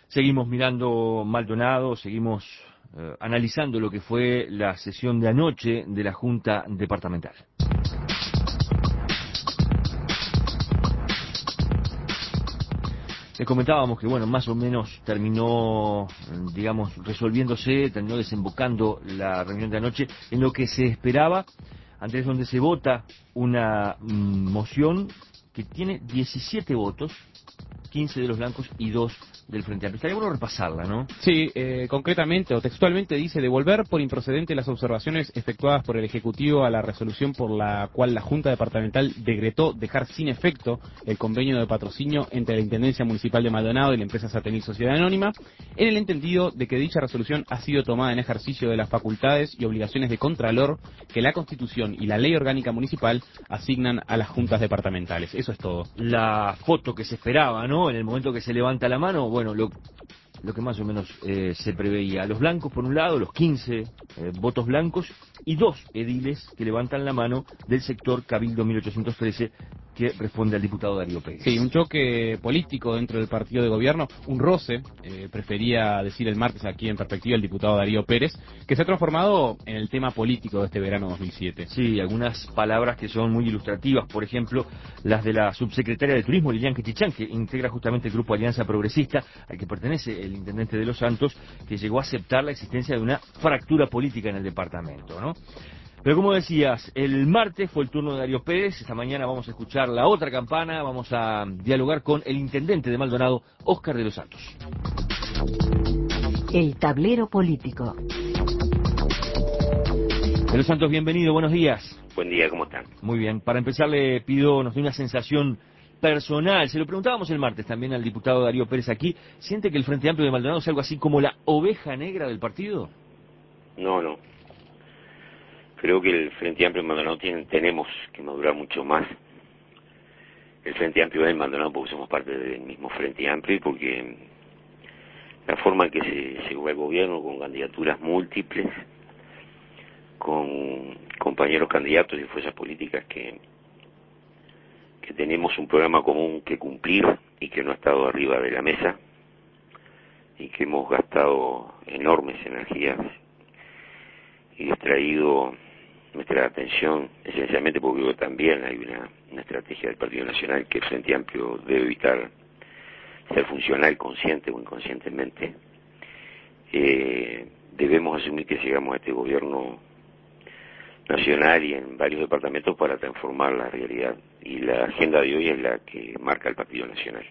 Seguimos mirando Maldonado, seguimos analizando lo que fue la sesión de anoche de la Junta Departamental. Les comentábamos que, bueno, más o menos terminó, digamos, resolviéndose, terminó desembocando la reunión de anoche en lo que se esperaba, Andrés, donde se vota una moción que tiene 17 votos, 15 de los blancos y 2 del Frente Amplio. Estaría bueno repasarla, ¿no? Sí, concretamente o textualmente dice: devolver por improcedente las observaciones efectuadas por el Ejecutivo a la resolución por la cual la Junta Departamental decretó dejar sin efecto el convenio de patrocinio entre la Intendencia Municipal de Maldonado y la empresa Satenil Sociedad Anónima, en el entendido de que dicha resolución ha sido tomada en ejercicio de las facultades y obligaciones de contralor que la Constitución y la Ley Orgánica Municipal asignan a las juntas departamentales. Eso es todo. La foto que se esperaba, ¿no? En el momento que se levanta la mano, bueno, lo que más o menos se preveía. Los blancos, por un lado, los 15 votos blancos, y 2 ediles que levantan la mano del sector Cabildo 1813, que responde al diputado Darío Pérez. Sí, un choque político dentro del partido de gobierno, un roce, prefería decir el martes aquí en Perspectiva el diputado Darío Pérez, que se ha transformado en el tema político de este verano 2007. Sí, algunas palabras que son muy ilustrativas, por ejemplo, las de la subsecretaria de Turismo, Lilian Quechichán, que integra justamente el Grupo Alianza Progresista, al que pertenece el intendente de Los Santos, que llegó a aceptar la existencia de una fractura política en el departamento, ¿no? Pero como decías, el martes fue el turno de Darío Pérez. Esta mañana vamos a escuchar la otra campana, vamos a dialogar con el intendente de Maldonado, Óscar de los Santos. El tablero político. De los Santos, bienvenido, buenos días. Buen día, ¿cómo están? Muy bien, para empezar le pido, nos dé una sensación personal. Se lo preguntábamos el martes también al diputado Darío Pérez aquí. ¿Siente que el Frente Amplio de Maldonado es algo así como la oveja negra del partido? No. Creo que el Frente Amplio de Maldonado tenemos que madurar mucho más. El Frente Amplio de Maldonado porque somos parte del mismo Frente Amplio y porque la forma en que se llegó al gobierno con candidaturas múltiples, con compañeros candidatos y fuerzas políticas que tenemos un programa común que cumplir y que no ha estado arriba de la mesa y que hemos gastado enormes energías y distraído nuestra atención, esencialmente porque creo que también hay una estrategia del Partido Nacional que el Frente Amplio debe evitar ser funcional consciente o inconscientemente. Debemos asumir que llegamos a este gobierno nacional y en varios departamentos para transformar la realidad, y la agenda de hoy es la que marca el Partido Nacional.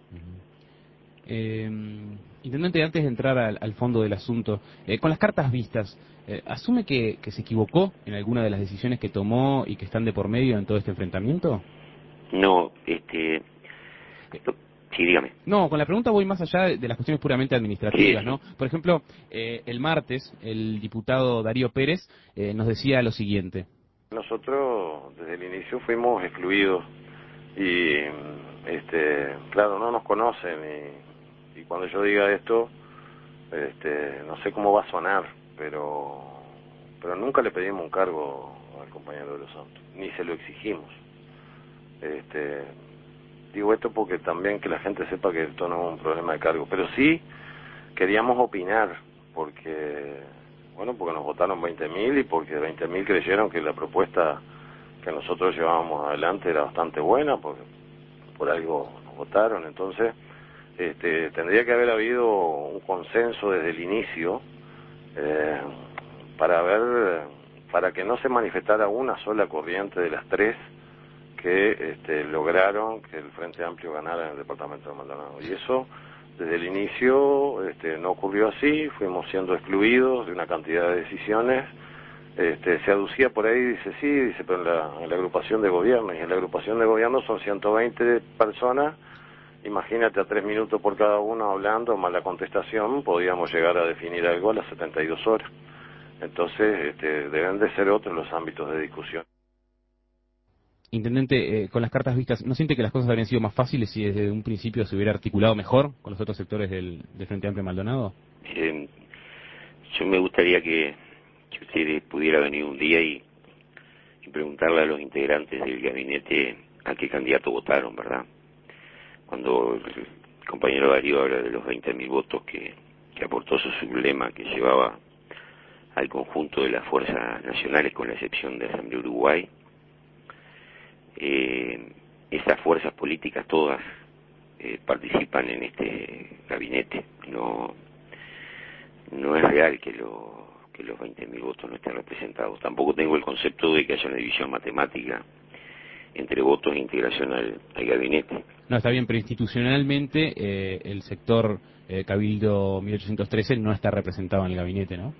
Intendente, antes de entrar al fondo del asunto, con las cartas vistas, ¿asume que se equivocó en alguna de las decisiones que tomó y que están de por medio en todo este enfrentamiento? No, sí, dígame. No, con la pregunta voy más allá de las cuestiones puramente administrativas, Sí. ¿no? Por ejemplo, el martes, el diputado Darío Pérez nos decía lo siguiente. Nosotros desde el inicio fuimos excluidos y, claro, no nos conocen y cuando yo diga esto, no sé cómo va a sonar, pero nunca le pedimos un cargo al compañero de los Santos, ni se lo exigimos. Digo esto porque también que la gente sepa que esto no es un problema de cargo, pero sí queríamos opinar, porque nos votaron 20.000 y porque 20.000 creyeron que la propuesta que nosotros llevábamos adelante era bastante buena, porque por algo nos votaron. Entonces tendría que haber habido un consenso desde el inicio para que no se manifestara una sola corriente de las tres que lograron que el Frente Amplio ganara en el departamento de Maldonado. Y eso, desde el inicio, no ocurrió así, fuimos siendo excluidos de una cantidad de decisiones. Se aducía por ahí, dice, pero en la agrupación de gobierno, y en la agrupación de gobierno son 120 personas, imagínate a 3 minutos por cada uno hablando, más la contestación, podíamos llegar a definir algo a las 72 horas. Entonces, deben de ser otros los ámbitos de discusión. Intendente, con las cartas vistas, ¿no siente que las cosas habrían sido más fáciles si desde un principio se hubiera articulado mejor con los otros sectores del Frente Amplio Maldonado? Yo me gustaría que usted pudiera venir un día y preguntarle a los integrantes del gabinete a qué candidato votaron, ¿verdad? Cuando compañero Darío habla de los 20.000 votos que aportó su sublema, que llevaba al conjunto de las fuerzas nacionales, con la excepción de Asamblea Uruguay. Esas fuerzas políticas todas participan en este gabinete. No es real que los 20.000 votos no estén representados. Tampoco tengo el concepto de que haya una división matemática entre votos e integración al gabinete. No, está bien, pero institucionalmente el sector Cabildo 1813 no está representado en el gabinete, ¿no?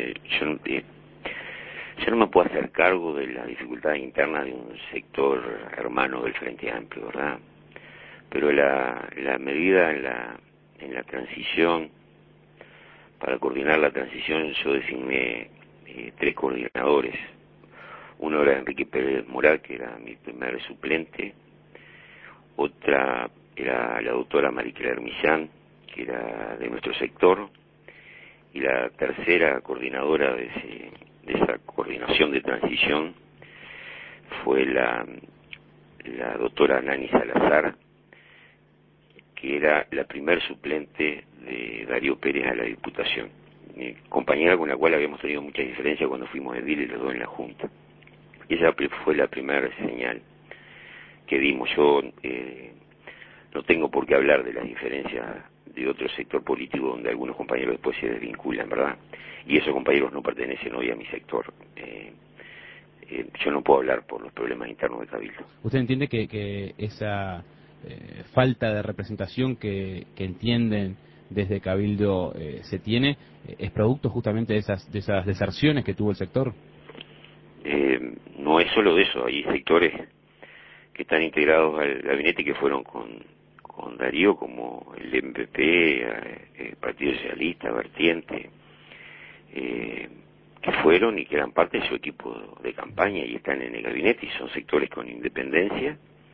Yo no me puedo hacer cargo de las dificultades internas de un sector hermano del Frente Amplio, ¿verdad? Pero la medida en la transición, para coordinar la transición, yo designé 3 coordinadores. Uno era Enrique Pérez Moral, que era mi primer suplente. Otra era la doctora Marie-Claire Millán, que era de nuestro sector. Y la tercera coordinadora de esa coordinación de transición fue la doctora Nani Salazar, que era la primer suplente de Darío Pérez a la Diputación, mi compañera con la cual habíamos tenido muchas diferencias cuando fuimos ediles los dos en la Junta. Y esa fue la primera señal que dimos. Yo no tengo por qué hablar de las diferencias de otro sector político donde algunos compañeros después se desvinculan, ¿verdad? Y esos compañeros no pertenecen hoy a mi sector. Yo no puedo hablar por los problemas internos de Cabildo. ¿Usted entiende que esa falta de representación que entienden desde Cabildo se tiene es producto justamente de esas deserciones que tuvo el sector? No es solo de eso, hay sectores que están integrados al gabinete que fueron con Darío, como el MPP, el Partido Socialista, Vertiente, que fueron y que eran parte de su equipo de campaña y están en el gabinete, y son sectores con independencia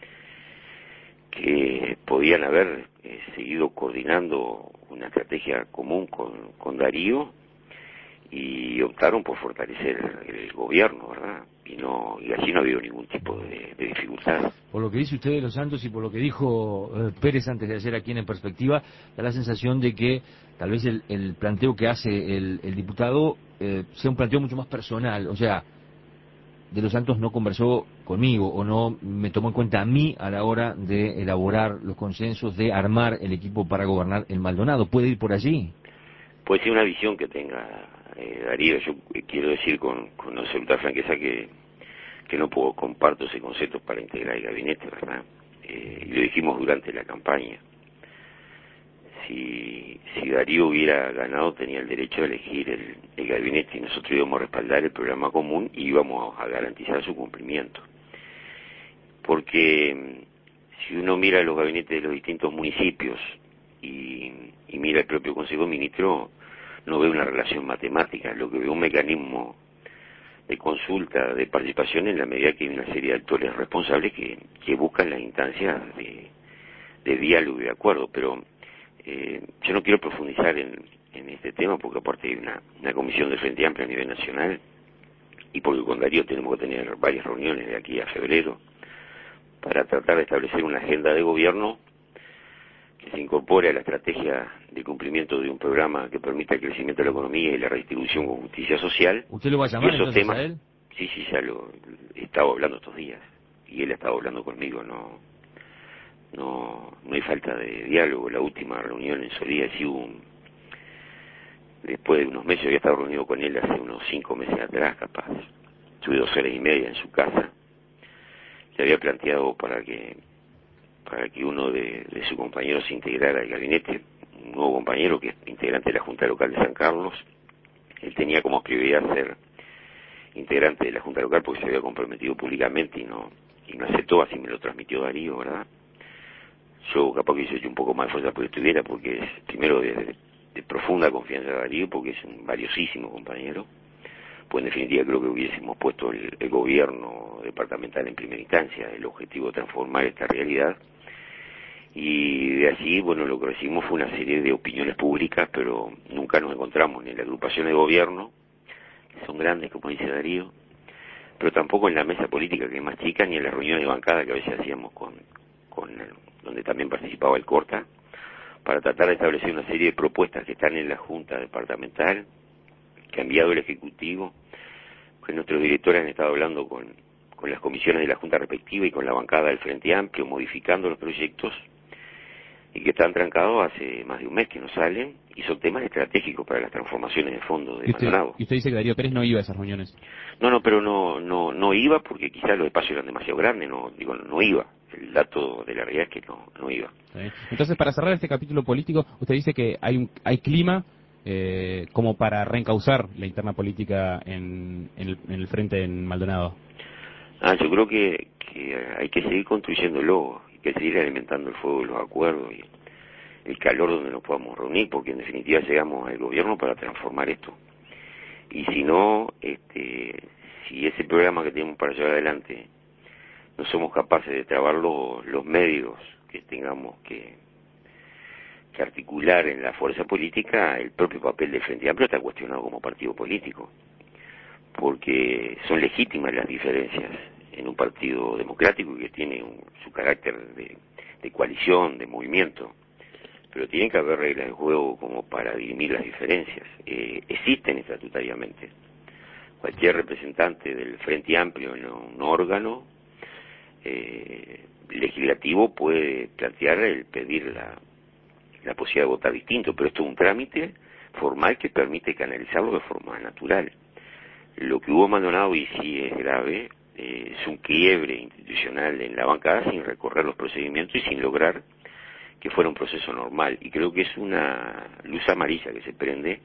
que podían haber seguido coordinando una estrategia común con Darío, y optaron por fortalecer el gobierno, ¿verdad? Y allí no ha habido ningún tipo de dificultad. Por lo que dice usted de los Santos y por lo que dijo Pérez antes de hacer aquí en Perspectiva, da la sensación de que tal vez el planteo que hace el diputado sea un planteo mucho más personal. O sea, de los Santos no conversó conmigo o no me tomó en cuenta a mí a la hora de elaborar los consensos, de armar el equipo para gobernar el Maldonado. ¿Puede ir por allí? Puede ser una visión que tenga Darío. Yo quiero decir con absoluta franqueza que no comparto ese concepto para integrar el gabinete, ¿verdad? Y lo dijimos durante la campaña. Si Darío hubiera ganado, tenía el derecho a elegir el gabinete, y nosotros íbamos a respaldar el programa común y íbamos a garantizar su cumplimiento. Porque si uno mira los gabinetes de los distintos municipios y mira el propio Consejo de Ministros, no ve una relación matemática, lo que ve un mecanismo de consulta, de participación, en la medida que hay una serie de actores responsables que buscan las instancias de diálogo y de acuerdo. Pero yo no quiero profundizar en este tema, porque aparte hay una comisión de Frente Amplio a nivel nacional, y porque con Darío tenemos que tener varias reuniones de aquí a febrero para tratar de establecer una agenda de gobierno que se incorpore a la estrategia de cumplimiento de un programa que permita el crecimiento de la economía y la redistribución con justicia social. ¿Usted lo va a llamar y esos entonces temas, a él? Sí, ya lo he estado hablando estos días, y él ha estado hablando conmigo. No hay falta de diálogo. La última reunión en Solía, sí hubo después de unos meses. Había estado reunido con él hace unos 5 meses atrás, capaz. Estuve 2 horas y media en su casa. Le había planteado para que uno de sus compañeros se integrara al gabinete, un nuevo compañero que es integrante de la Junta Local de San Carlos. Él tenía como prioridad ser integrante de la Junta Local porque se había comprometido públicamente y no aceptó. Así me lo transmitió Darío, ¿verdad? Yo capaz que hice un poco más de fuerza porque estuviera, porque es primero de profunda confianza de Darío, porque es un valiosísimo compañero. Pues en definitiva creo que hubiésemos puesto el gobierno departamental en primera instancia, el objetivo de transformar esta realidad. Y de allí, bueno, lo que recibimos fue una serie de opiniones públicas, pero nunca nos encontramos ni en la agrupación de gobierno, que son grandes, como dice Darío, pero tampoco en la mesa política, que es más chica, ni en las reuniones de bancada que a veces hacíamos con donde también participaba el Corta, para tratar de establecer una serie de propuestas que están en la Junta Departamental, que ha enviado el Ejecutivo, que nuestros directores han estado hablando con las comisiones de la Junta respectiva y con la bancada del Frente Amplio, modificando los proyectos, y que están trancados hace más de un mes que no salen, y son temas estratégicos para las transformaciones de fondo de Maldonado. ¿Y usted dice que Darío Pérez no iba a esas reuniones? No, pero no iba porque quizás los espacios eran demasiado grandes, no iba. El dato de la realidad es que no iba. Entonces, para cerrar este capítulo político, usted dice que hay clima como para reencauzar la interna política en el frente en Maldonado. Yo creo que hay que seguir construyéndolo, hay que seguir alimentando el fuego de los acuerdos y el calor donde nos podamos reunir, porque en definitiva llegamos al gobierno para transformar esto. Y si no, si ese programa que tenemos para llevar adelante no somos capaces de trabar los medios que tengamos que articular en la fuerza política, el propio papel del Frente Amplio está cuestionado como partido político, porque son legítimas las diferencias en un partido democrático que tiene su carácter de coalición, de movimiento, pero tiene que haber reglas de juego como para dirimir las diferencias. Existen estatutariamente. Cualquier representante del Frente Amplio en un órgano legislativo puede plantear el pedir la posibilidad de votar distinto, pero esto es un trámite formal que permite canalizarlo de forma natural. Lo que hubo en Maldonado, y sí es grave, es un quiebre institucional en la bancada sin recorrer los procedimientos y sin lograr que fuera un proceso normal. Y creo que es una luz amarilla que se prende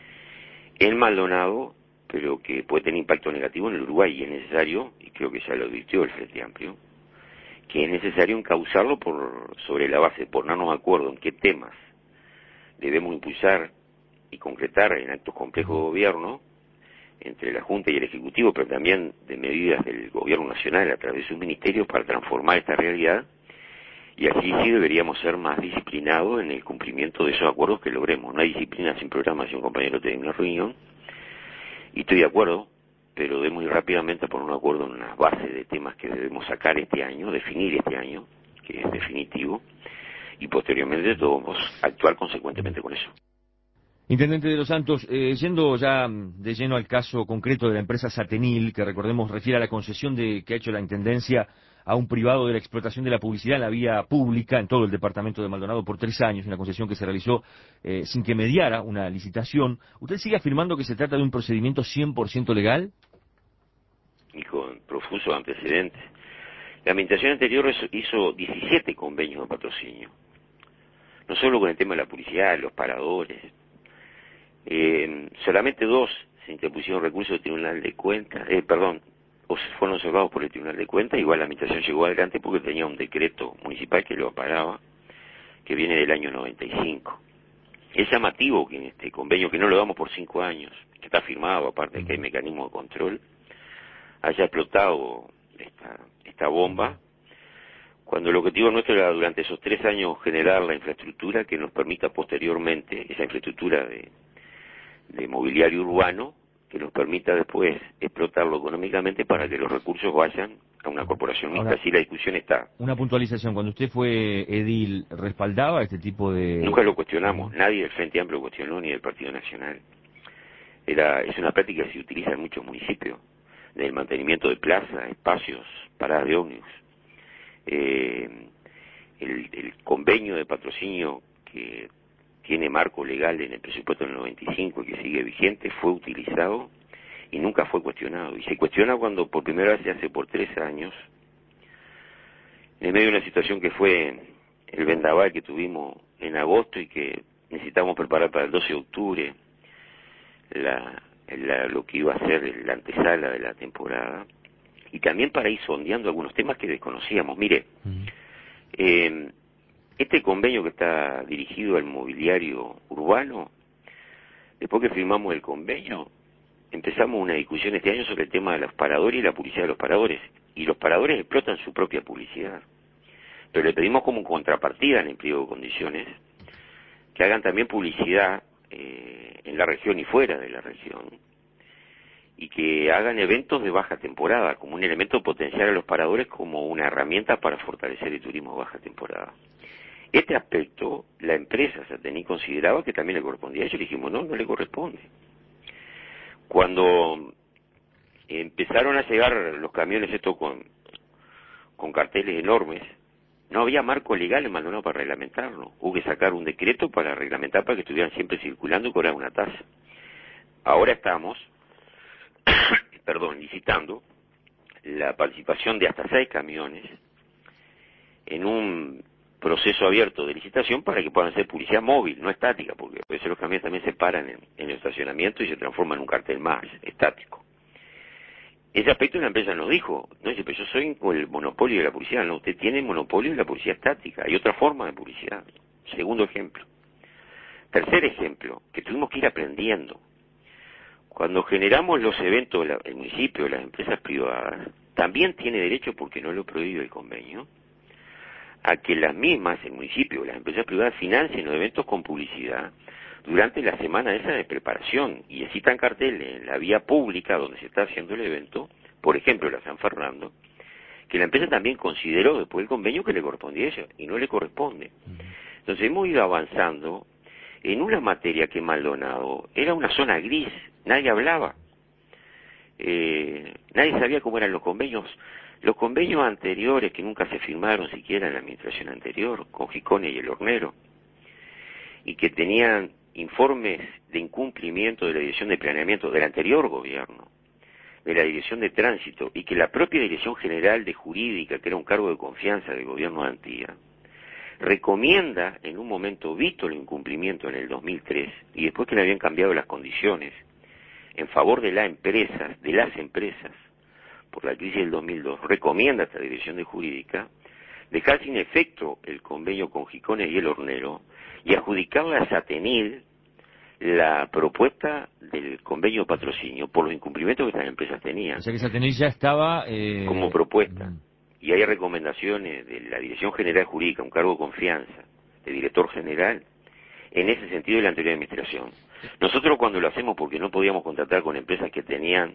en Maldonado, pero que puede tener impacto negativo en el Uruguay, y es necesario, y creo que ya lo advirtió el Frente Amplio, que es necesario encauzarlo sobre la base de ponernos de acuerdo en qué temas debemos impulsar y concretar en actos complejos de gobierno entre la Junta y el Ejecutivo, pero también de medidas del Gobierno Nacional a través de sus ministerios para transformar esta realidad, y así sí deberíamos ser más disciplinados en el cumplimiento de esos acuerdos que logremos. No hay disciplina sin programa, si un compañero tiene una reunión, y estoy de acuerdo, pero debemos ir rápidamente a poner un acuerdo en unas bases de temas que debemos sacar este año, definir este año, que es definitivo, y posteriormente debemos actuar consecuentemente con eso. Intendente de los Santos, yendo ya de lleno al caso concreto de la empresa Satenil, que recordemos refiere a la concesión que ha hecho la Intendencia a un privado de la explotación de la publicidad en la vía pública en todo el departamento de Maldonado por 3 años, una concesión que se realizó sin que mediara una licitación. ¿Usted sigue afirmando que se trata de un procedimiento 100% legal? Y con profusos antecedentes. La administración anterior hizo 17 convenios de patrocinio, no solo con el tema de la publicidad, los paradores. Solamente 2 se interpusieron recursos del Tribunal de Cuentas, o fueron observados por el Tribunal de Cuentas. Igual la administración llegó adelante porque tenía un decreto municipal que lo amparaba, que viene del año 95. Es llamativo que en este convenio, que no lo damos por 5 años, que está firmado, aparte de que hay mecanismo de control, haya explotado esta bomba, cuando el objetivo nuestro era durante esos 3 años generar la infraestructura que nos permita posteriormente, esa infraestructura de mobiliario urbano, que nos permita después explotarlo económicamente para que los recursos vayan a una corporación mixta. Así la discusión está. Una puntualización, cuando usted fue edil, ¿respaldaba este tipo de...? Nunca lo cuestionamos, nadie del Frente Amplio cuestionó, ni del Partido Nacional. Es una práctica que se utiliza en muchos municipios, del mantenimiento de plazas, espacios, paradas de ómnibus. El convenio de patrocinio que tiene marco legal en el presupuesto del 95 y que sigue vigente, fue utilizado y nunca fue cuestionado. Y se cuestiona cuando por primera vez se hace por 3 años, en medio de una situación que fue el vendaval que tuvimos en agosto y que necesitamos preparar para el 12 de octubre lo que iba a ser la antesala de la temporada, y también para ir sondeando algunos temas que desconocíamos. Mire, este convenio que está dirigido al mobiliario urbano, después que firmamos el convenio, empezamos una discusión este año sobre el tema de los paradores y la publicidad de los paradores. Y los paradores explotan su propia publicidad. Pero le pedimos como contrapartida en el pliego de condiciones que hagan también publicidad en la región y fuera de la región, y que hagan eventos de baja temporada como un elemento potencial a los paradores, como una herramienta para fortalecer el turismo de baja temporada. Este aspecto, la empresa Satení consideraba que también le correspondía a ellos, le dijimos, no le corresponde. Cuando empezaron a llegar los camiones estos con carteles enormes, no había marco legal en Maldonado para reglamentarlo. Hubo que sacar un decreto para reglamentar para que estuvieran siempre circulando y cobrar una tasa. Ahora estamos, licitando la participación de hasta 6 camiones en un proceso abierto de licitación para que puedan hacer publicidad móvil, no estática, porque a veces los camiones también se paran en el estacionamiento y se transforman en un cartel más estático. Ese aspecto la empresa nos dijo, no dice, pero yo soy el monopolio de la publicidad, no, usted tiene el monopolio de la publicidad estática, hay otra forma de publicidad. Segundo ejemplo. Tercer ejemplo, que tuvimos que ir aprendiendo. Cuando generamos los eventos, el municipio, las empresas privadas, también tiene derecho, porque no lo prohíbe el convenio, a que las mismas, el municipio, las empresas privadas financien los eventos con publicidad durante la semana esa de preparación y excitan carteles en la vía pública donde se está haciendo el evento, por ejemplo la San Fernando, que la empresa también consideró después del convenio que le correspondía a ella y no le corresponde. Entonces hemos ido avanzando en una materia que Maldonado era una zona gris, nadie hablaba, nadie sabía cómo eran los convenios. Los convenios anteriores, que nunca se firmaron siquiera en la administración anterior, con Gicone y el Hornero, y que tenían informes de incumplimiento de la Dirección de Planeamiento del anterior gobierno, de la Dirección de Tránsito, y que la propia Dirección General de Jurídica, que era un cargo de confianza del gobierno de Antía, recomienda, en un momento visto el incumplimiento en el 2003, y después que le habían cambiado las condiciones, en favor de las empresas, por la crisis del 2002, recomienda a esta Dirección de Jurídica dejar sin efecto el convenio con Gicone y el Hornero y adjudicarle a Satenil la propuesta del convenio de patrocinio por los incumplimientos que estas empresas tenían. O sea que Satenil ya estaba... como propuesta. Y hay recomendaciones de la Dirección General Jurídica, un cargo de confianza, de director general, en ese sentido de la anterior administración. Nosotros cuando lo hacemos porque no podíamos contratar con empresas que tenían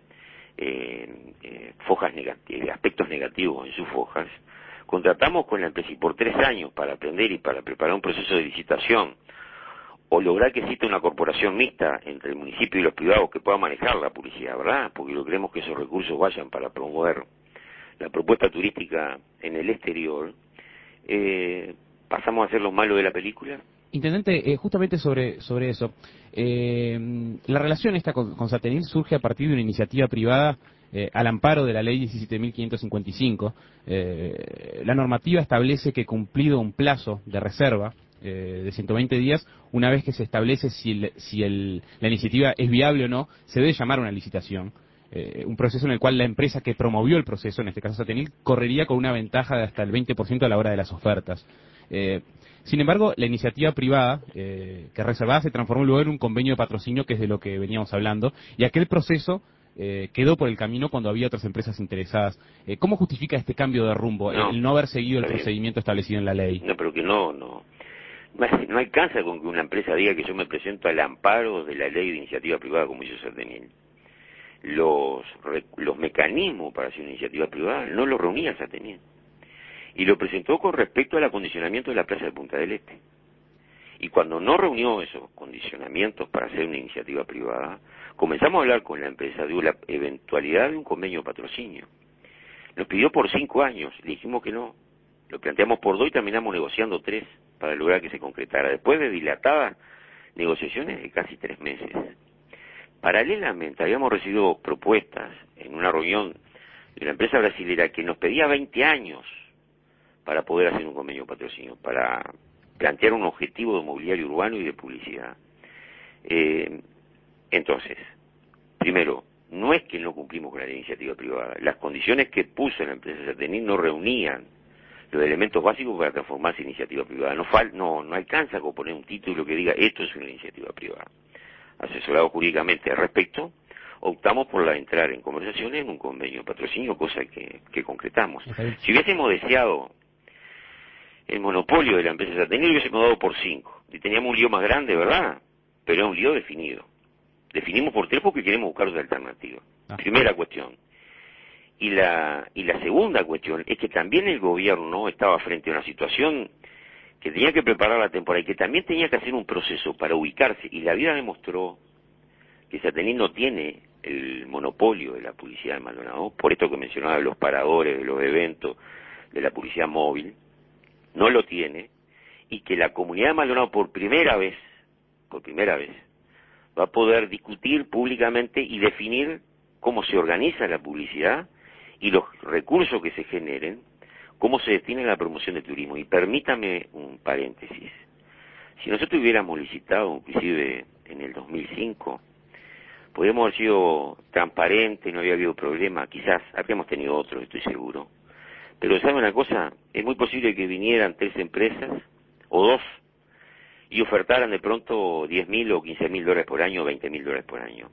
aspectos negativos en sus fojas, contratamos con la empresa y por 3 años para aprender y para preparar un proceso de licitación o lograr que exista una corporación mixta entre el municipio y los privados que pueda manejar la publicidad, ¿verdad? Porque lo queremos que esos recursos vayan para promover la propuesta turística en el exterior. Pasamos a ser los malos de la película. Intendente, justamente sobre eso, la relación esta con Satenil surge a partir de una iniciativa privada al amparo de la ley 17.555. La normativa establece que cumplido un plazo de reserva de 120 días, una vez que se establece si la iniciativa es viable o no, se debe llamar a una licitación. Un proceso en el cual la empresa que promovió el proceso, en este caso Satenil, correría con una ventaja de hasta el 20% a la hora de las ofertas. Sin embargo, la iniciativa privada que reservada se transformó luego en un convenio de patrocinio, que es de lo que veníamos hablando, y aquel proceso quedó por el camino cuando había otras empresas interesadas. ¿Cómo justifica este cambio de rumbo, el no haber seguido el procedimiento establecido en la ley? No, pero que no alcanza con que una empresa diga que yo me presento al amparo de la ley de iniciativa privada como hizo Satenil. Los mecanismos para hacer una iniciativa privada no los reunía Satenil. Y lo presentó con respecto al acondicionamiento de la plaza de Punta del Este. Y cuando no reunió esos condicionamientos para hacer una iniciativa privada, comenzamos a hablar con la empresa de la eventualidad de un convenio de patrocinio. Nos pidió por 5 años, le dijimos que no. Lo planteamos por 2 y terminamos negociando 3 para lograr que se concretara. Después de dilatadas negociaciones de casi 3 meses. Paralelamente habíamos recibido propuestas en una reunión de una empresa brasilera que nos pedía 20 años para poder hacer un convenio de patrocinio, para plantear un objetivo de mobiliario urbano y de publicidad. Entonces, primero, no es que no cumplimos con la iniciativa privada, las condiciones que puso la empresa Satenil no reunían los elementos básicos para transformarse en iniciativa privada. No alcanza con poner un título que diga esto es una iniciativa privada. Asesorado jurídicamente al respecto, optamos por entrar en conversaciones en un convenio de patrocinio, cosa que concretamos. Si hubiésemos deseado el monopolio de la empresa Satenil, lo hubiésemos dado por 5. Y teníamos un lío más grande, ¿verdad? Pero era un lío definido. Definimos por 3 porque queremos buscar otra alternativa. Primera cuestión. Y la segunda cuestión es que también el gobierno estaba frente a una situación que tenía que preparar la temporada y que también tenía que hacer un proceso para ubicarse, y la vida demostró que Saturnino no tiene el monopolio de la publicidad de Maldonado, por esto que mencionaba de los paradores, de los eventos, de la publicidad móvil, no lo tiene, y que la comunidad de Maldonado por primera vez, va a poder discutir públicamente y definir cómo se organiza la publicidad y los recursos que se generen, cómo se destina a la promoción del turismo. Y permítame un paréntesis. Si nosotros hubiéramos licitado, inclusive en el 2005, podríamos haber sido transparentes, no había habido problema, quizás habríamos tenido otros, estoy seguro. Pero ¿sabe una cosa? Es muy posible que vinieran 3 empresas, o 2, y ofertaran de pronto $10.000 o $15.000 por año, o $20.000 por año.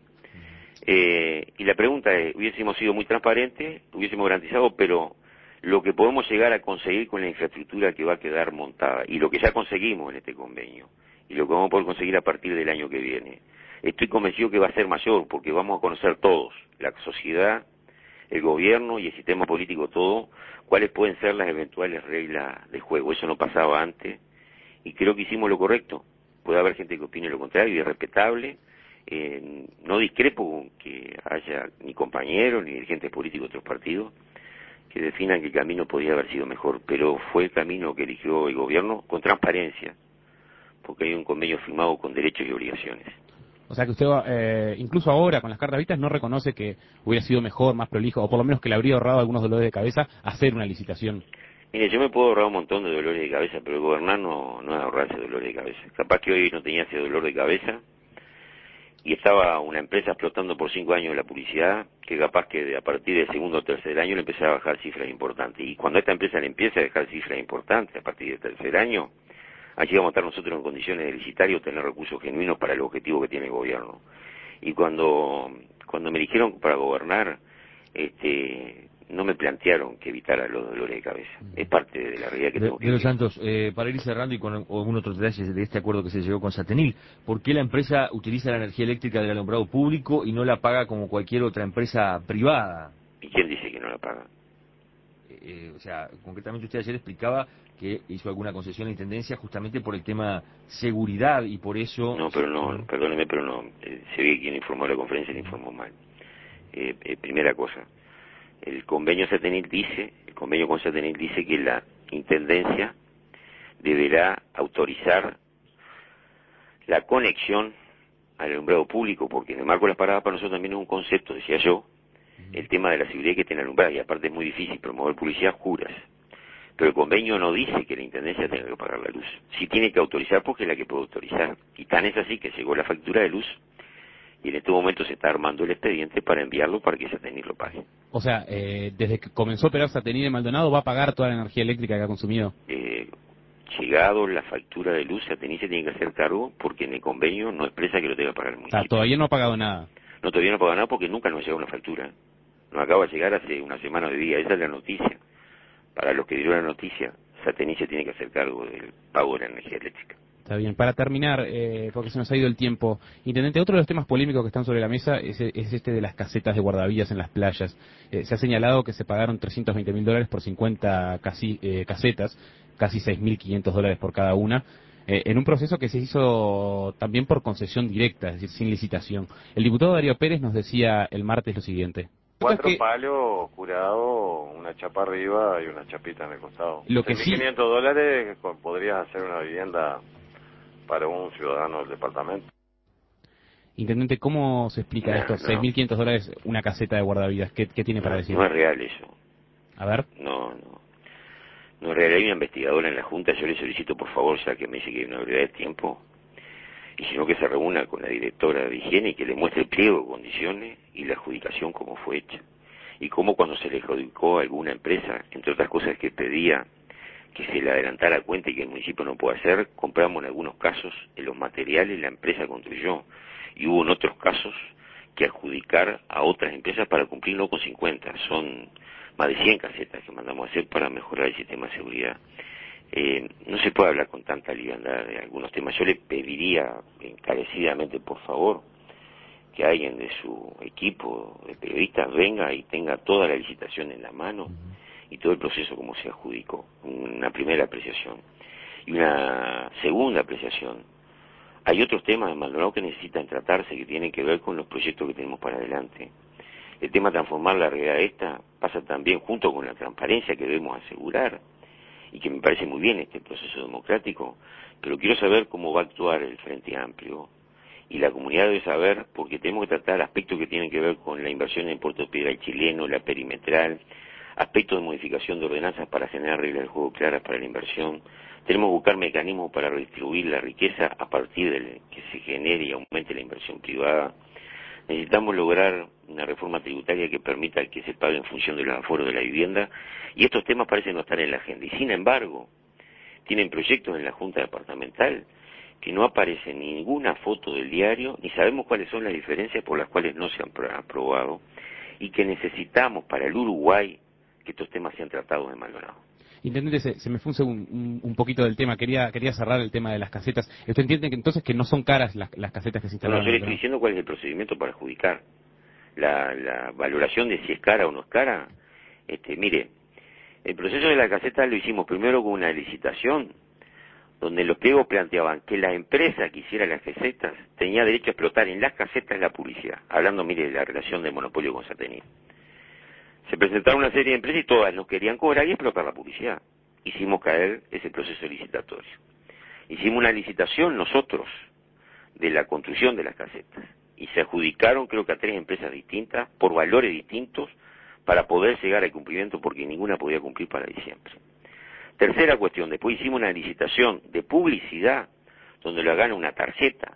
Y la pregunta es, hubiésemos sido muy transparentes, hubiésemos garantizado, pero lo que podemos llegar a conseguir con la infraestructura que va a quedar montada, y lo que ya conseguimos en este convenio, y lo que vamos a poder conseguir a partir del año que viene, estoy convencido que va a ser mayor, porque vamos a conocer todos, la sociedad, el gobierno y el sistema político todo, cuáles pueden ser las eventuales reglas de juego. Eso no pasaba antes, y creo que hicimos lo correcto. Puede haber gente que opine lo contrario, y es respetable. No discrepo con que haya ni compañeros, ni dirigentes políticos de otros partidos, que definan que el camino podría haber sido mejor, pero fue el camino que eligió el gobierno con transparencia, porque hay un convenio firmado con derechos y obligaciones. O sea que usted, incluso ahora, con las cartas vistas, no reconoce que hubiera sido mejor, más prolijo, o por lo menos que le habría ahorrado algunos dolores de cabeza hacer una licitación. Mire, yo me puedo ahorrar un montón de dolores de cabeza, pero gobernar no es ahorrarse dolores de cabeza. Capaz que hoy no tenía ese dolor de cabeza, y estaba una empresa explotando por 5 años la publicidad, que capaz que a partir del segundo o tercer año le empezaba a bajar cifras importantes. Y cuando a esta empresa le empieza a dejar cifras importantes a partir del tercer año, allí vamos a estar nosotros en condiciones de licitar y obtener recursos genuinos para el objetivo que tiene el gobierno. Y cuando me dijeron para gobernar, no me plantearon que evitara los dolores de cabeza. Es parte de la realidad que tengo que De los vivir. Santos, para ir cerrando y con algún otro detalle de este acuerdo que se llegó con Satenil, ¿por qué la empresa utiliza la energía eléctrica del alumbrado público y no la paga como cualquier otra empresa privada? ¿Y quién dice que no la paga? O sea, concretamente usted ayer explicaba que hizo alguna concesión a la Intendencia justamente por el tema seguridad y por eso... No, pero no, perdóneme, pero no. Se ve que quien informó la conferencia le informó mal. Primera cosa, el convenio con Satenil dice que la Intendencia deberá autorizar la conexión al alumbrado público, porque en el marco de las paradas para nosotros también es un concepto, decía yo, el tema de la seguridad que tiene alumbrado, y aparte es muy difícil promover publicidad a oscuras. Pero el convenio no dice que la Intendencia tenga que pagar la luz. Sí tiene que autorizar porque es la que puede autorizar. Y tan es así que llegó la factura de luz y en este momento se está armando el expediente para enviarlo para que Satenil lo pague. O sea, desde que comenzó a operar Satenil en Maldonado, ¿va a pagar toda la energía eléctrica que ha consumido? Llegado la factura de luz, Satenil se tiene que hacer cargo porque en el convenio no expresa que lo tenga que pagar el municipio. Todavía no ha pagado nada. No, todavía no ha pagado nada porque nunca nos llegó una factura. Nos acaba de llegar hace una semana de día, esa es la noticia. Para los que dieron la noticia, Satenil se tiene que hacer cargo del pago de la energía eléctrica. Está bien. Para terminar, porque se nos ha ido el tiempo, Intendente, otro de los temas polémicos que están sobre la mesa es este de las casetas de guardavidas en las playas. Se ha señalado que se pagaron $320.000 por 50 casetas, casi $6.500 por cada una, en un proceso que se hizo también por concesión directa, es decir, sin licitación. El diputado Darío Pérez nos decía el martes lo siguiente. 4 palos curados, una chapa arriba y una chapita en el costado. Lo que sí, $6.500 podrías hacer una vivienda para un ciudadano del departamento. Intendente, ¿cómo se explica esto? $6.500 una caseta de guardavidas. ¿Qué tiene para decir? No es real eso. A ver. No es real. Hay una investigadora en la Junta, yo le solicito por favor, ya que me dice que hay una brevedad de tiempo, y sino que se reúna con la directora de higiene y que le muestre el pliego de condiciones y la adjudicación cómo fue hecha. Y cómo cuando se le adjudicó a alguna empresa, entre otras cosas que pedía que se le adelantara cuenta y que el municipio no puede hacer, compramos en algunos casos en los materiales, la empresa construyó, y hubo en otros casos que adjudicar a otras empresas para cumplirlo con 50. Son más de 100 casetas que mandamos a hacer para mejorar el sistema de seguridad. No se puede hablar con tanta liviandad de algunos temas. Yo le pediría encarecidamente, por favor, que alguien de su equipo de periodistas venga y tenga toda la licitación en la mano y todo el proceso como se adjudicó, una primera apreciación. Y una segunda apreciación: hay otros temas de Maldonado que necesitan tratarse, que tienen que ver con los proyectos que tenemos para adelante. El tema de transformar la realidad esta pasa también junto con la transparencia que debemos asegurar, y que me parece muy bien este proceso democrático, pero quiero saber cómo va a actuar el Frente Amplio, y la comunidad debe saber, porque tenemos que tratar aspectos que tienen que ver con la inversión en Puerto Piedra Chileno, la perimetral, aspectos de modificación de ordenanzas para generar reglas de juego claras para la inversión. Tenemos que buscar mecanismos para redistribuir la riqueza a partir de que se genere y aumente la inversión privada. Necesitamos lograr una reforma tributaria que permita que se pague en función de los aforos de la vivienda, y estos temas parecen no estar en la agenda. Y sin embargo, tienen proyectos en la Junta Departamental que no aparece ninguna foto del diario, ni sabemos cuáles son las diferencias por las cuales no se han aprobado, y que necesitamos para el Uruguay que estos temas sean tratados de Maldonado. Intendente, se me fue un poquito del tema. Quería cerrar el tema de las casetas. ¿Usted entiende que entonces que no son caras las casetas que se instalaron? No, yo le estoy diciendo cuál es el procedimiento para adjudicar. La valoración de si es cara o no es cara. Mire, el proceso de la caseta lo hicimos primero con una licitación, donde los pliegos planteaban que la empresa que hiciera las casetas tenía derecho a explotar en las casetas la publicidad. Hablando, mire, de la relación de monopolio con Satenier. Se presentaron una serie de empresas y todas nos querían cobrar y explotar la publicidad. Hicimos caer ese proceso licitatorio. Hicimos una licitación nosotros de la construcción de las casetas y se adjudicaron, creo que a 3 empresas distintas por valores distintos para poder llegar al cumplimiento, porque ninguna podía cumplir para diciembre. Tercera cuestión: después hicimos una licitación de publicidad donde lo gana una tarjeta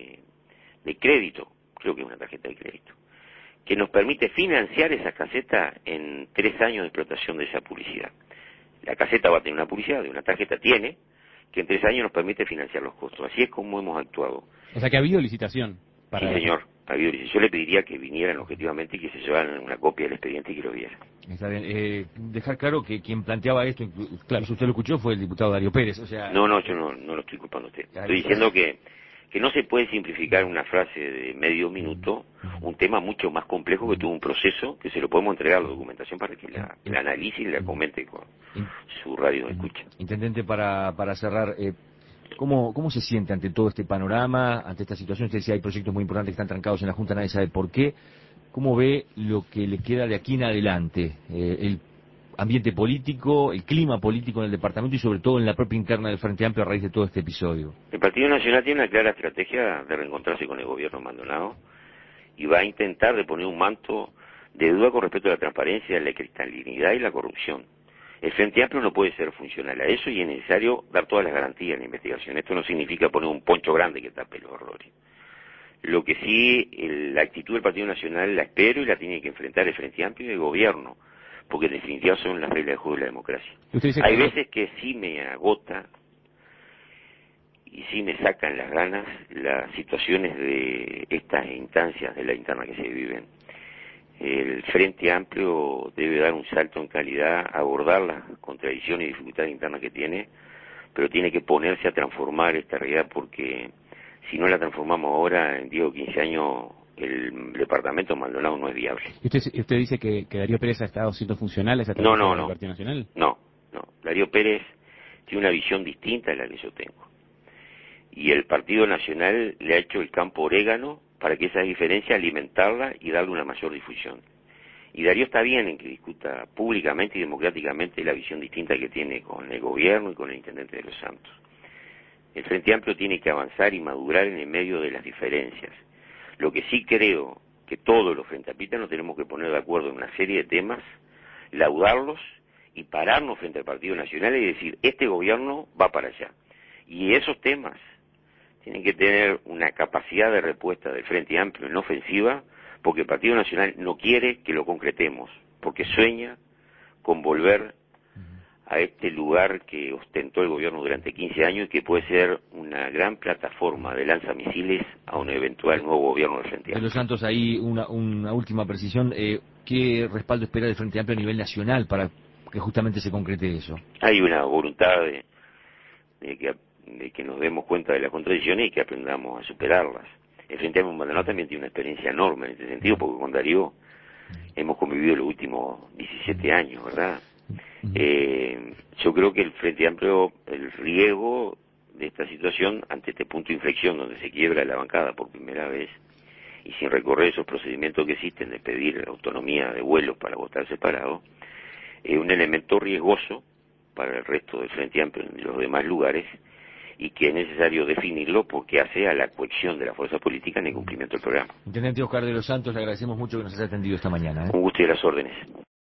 de crédito, creo que es una tarjeta de crédito, que nos permite financiar esa caseta en 3 años de explotación de esa publicidad. La caseta va a tener una publicidad, de una tarjeta tiene, que en 3 años nos permite financiar los costos. Así es como hemos actuado. O sea que ha habido licitación. Sí, señor, ha habido licitación. Yo le pediría que vinieran objetivamente y que se llevaran una copia del expediente y que lo vieran. Está bien. Dejar claro que quien planteaba esto, claro, si usted lo escuchó, fue el diputado Darío Pérez. O sea, No, yo no lo estoy culpando a usted. Estoy diciendo que no se puede simplificar una frase de medio minuto, un tema mucho más complejo que tuvo un proceso, que se lo podemos entregar a la documentación para que la analice y la comente con su radio de escucha. Intendente, para cerrar, ¿cómo se siente ante todo este panorama, ante esta situación? Usted decía, hay proyectos muy importantes que están trancados en la Junta, nadie sabe por qué. ¿Cómo ve lo que le queda de aquí en adelante? El ambiente político, el clima político en el departamento y sobre todo en la propia interna del Frente Amplio a raíz de todo este episodio. El Partido Nacional tiene una clara estrategia de reencontrarse con el gobierno Maldonado y va a intentar de poner un manto de duda con respecto a la transparencia, la cristalinidad y la corrupción. El Frente Amplio no puede ser funcional a eso y es necesario dar todas las garantías en la investigación. Esto no significa poner un poncho grande que tape los errores. Lo que sí, la actitud del Partido Nacional la espero y la tiene que enfrentar el Frente Amplio y el gobierno, porque en definitiva son las reglas de juego de la democracia. Hay veces que sí me agota y sí me sacan las ganas las situaciones de estas instancias de la interna que se viven. El Frente Amplio debe dar un salto en calidad, abordar las contradicciones y dificultades internas que tiene, pero tiene que ponerse a transformar esta realidad, porque si no la transformamos ahora, en 10 o 15 años, el departamento Maldonado no es viable. ¿Y usted dice que Darío Pérez ha estado siendo funcional a esa estrategia del Partido Nacional? No. Darío Pérez tiene una visión distinta a la que yo tengo. Y el Partido Nacional le ha hecho el campo orégano para que esa diferencia alimentarla y darle una mayor difusión. Y Darío está bien en que discuta públicamente y democráticamente la visión distinta que tiene con el gobierno y con el intendente de Los Santos. El Frente Amplio tiene que avanzar y madurar en el medio de las diferencias. Lo que sí creo que todos los frente amplistas nos tenemos que poner de acuerdo en una serie de temas, laudarlos y pararnos frente al Partido Nacional y decir, este gobierno va para allá. Y esos temas tienen que tener una capacidad de respuesta del Frente Amplio en ofensiva, porque el Partido Nacional no quiere que lo concretemos, porque sueña con volver a este lugar que ostentó el gobierno durante 15 años y que puede ser una gran plataforma de lanzamisiles a un eventual nuevo gobierno del Frente Amplio. De Los Santos, ahí una última precisión. ¿Qué respaldo espera del Frente Amplio a nivel nacional para que justamente se concrete eso? Hay una voluntad de que nos demos cuenta de las contradicciones y que aprendamos a superarlas. El Frente Amplio Maldonado también tiene una experiencia enorme en este sentido, porque con Darío hemos convivido los últimos 17 años, ¿verdad? Yo creo que el Frente Amplio, el riesgo de esta situación, ante este punto de inflexión donde se quiebra la bancada por primera vez, y sin recorrer esos procedimientos que existen de pedir autonomía de vuelos para votar separado, es un elemento riesgoso para el resto del Frente Amplio en los demás lugares, y que es necesario definirlo porque hace a la cohesión de la fuerza política en el cumplimiento del programa. Intendente Oscar de los Santos, le agradecemos mucho que nos haya atendido esta mañana. Un gusto y a las órdenes.